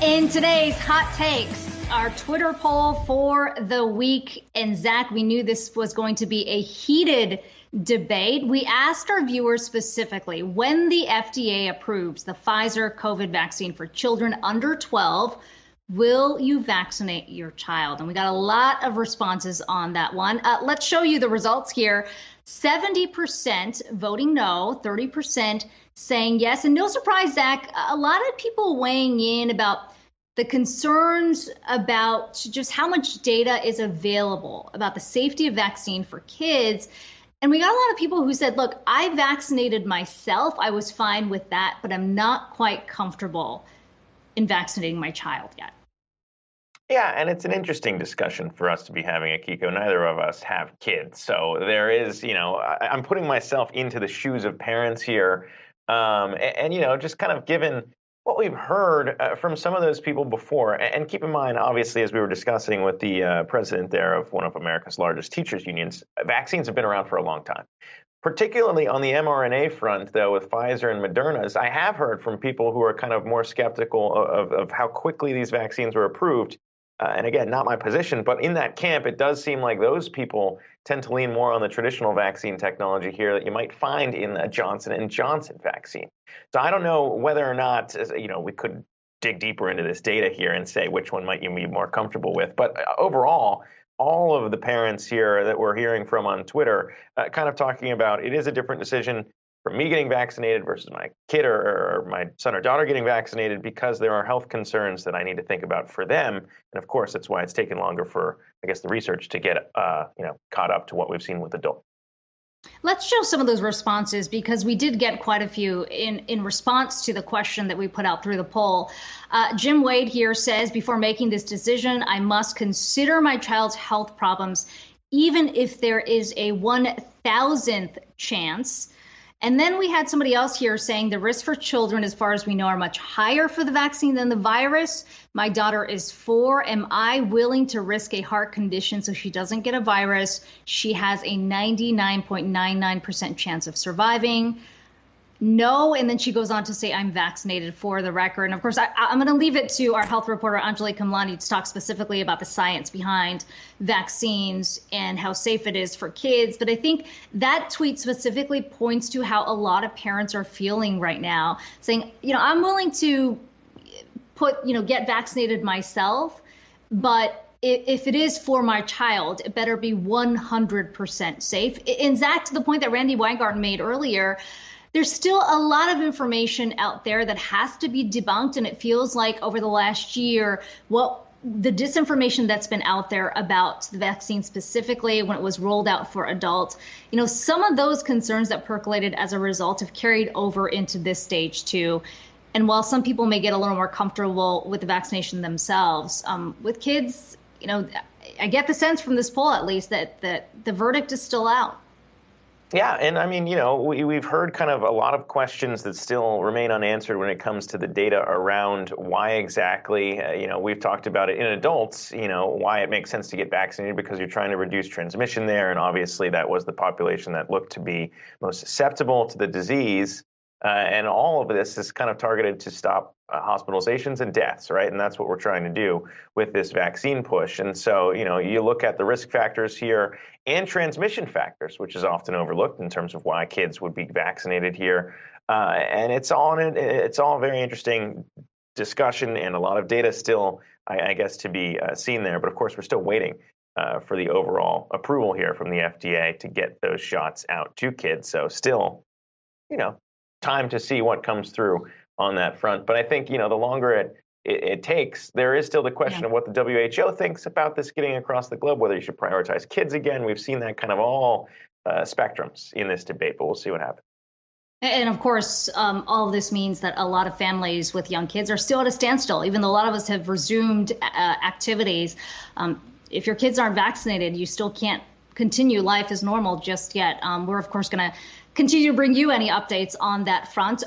In today's Hot Takes, our Twitter poll for the week, and Zach, we knew this was going to be a heated debate. We asked our viewers specifically, when the FDA approves the Pfizer COVID vaccine for children under 12, will you vaccinate your child? And we got a lot of responses on that one. Let's show you the results here. 70% voting no, 30% saying yes. And no surprise, Zach, a lot of people weighing in about the concerns about just how much data is available about the safety of vaccine for kids. And we got a lot of people who said, look, I vaccinated myself. I was fine with that, but I'm not quite comfortable in vaccinating my child yet. Yeah, and it's an interesting discussion for us to be having, Akiko. Neither of us have kids. So there is, I'm putting myself into the shoes of parents here. And just kind of given what we've heard from some of those people before, and keep in mind, obviously, as we were discussing with the president there of one of America's largest teachers unions, vaccines have been around for a long time. Particularly on the mRNA front, though, with Pfizer and Moderna's, I have heard from people who are kind of more skeptical of how quickly these vaccines were approved. And again, not my position, but in that camp, it does seem like those people tend to lean more on the traditional vaccine technology here that you might find in a Johnson & Johnson vaccine. So I don't know whether or not, we could dig deeper into this data here and say which one might you be more comfortable with. But overall, all of the parents here that we're hearing from on Twitter kind of talking about it is a different decision for me getting vaccinated versus my kid or my son or daughter getting vaccinated because there are health concerns that I need to think about for them. And of course, that's why it's taken longer for, I guess, the research to get, caught up to what we've seen with adults. Let's show some of those responses because we did get quite a few in response to the question that we put out through the poll. Jim Wade here says, before making this decision, I must consider my child's health problems, even if there is a 1,000th chance. And then we had somebody else here saying the risks for children, as far as we know, are much higher for the vaccine than the virus. My daughter is 4. Am I willing to risk a heart condition so she doesn't get a virus? She has a 99.99% chance of surviving. No, and then she goes on to say, I'm vaccinated for the record. And of course, I'm going to leave it to our health reporter, Anjali Kamlani, to talk specifically about the science behind vaccines and how safe it is for kids. But I think that tweet specifically points to how a lot of parents are feeling right now, saying, I'm willing to get vaccinated myself, but if it is for my child, it better be 100% safe. And Zach, to the point that Randi Weingarten made earlier, there's still a lot of information out there that has to be debunked, and it feels like over the last year, the disinformation that's been out there about the vaccine specifically when it was rolled out for adults, some of those concerns that percolated as a result have carried over into this stage too. And while some people may get a little more comfortable with the vaccination themselves, with kids, I get the sense from this poll at least that the verdict is still out. Yeah, and I mean, we've heard kind of a lot of questions that still remain unanswered when it comes to the data around why exactly, we've talked about it in adults, why it makes sense to get vaccinated because you're trying to reduce transmission there. And obviously that was the population that looked to be most susceptible to the disease. And all of this is kind of targeted to stop hospitalizations and deaths, right? And that's what we're trying to do with this vaccine push. And so, you look at the risk factors here and transmission factors, which is often overlooked in terms of why kids would be vaccinated here. And it's all a very interesting discussion and a lot of data still, I guess, to be seen there. But of course, we're still waiting for the overall approval here from the FDA to get those shots out to kids. So still, time to see what comes through on that front. But I think, the longer it takes, there is still the question of what the WHO thinks about this getting across the globe, whether you should prioritize kids again. We've seen that kind of all spectrums in this debate, but we'll see what happens. And of course, all of this means that a lot of families with young kids are still at a standstill, even though a lot of us have resumed activities. If your kids aren't vaccinated, you still can't continue life as normal just yet. We're, of course, going to continue to bring you any updates on that front.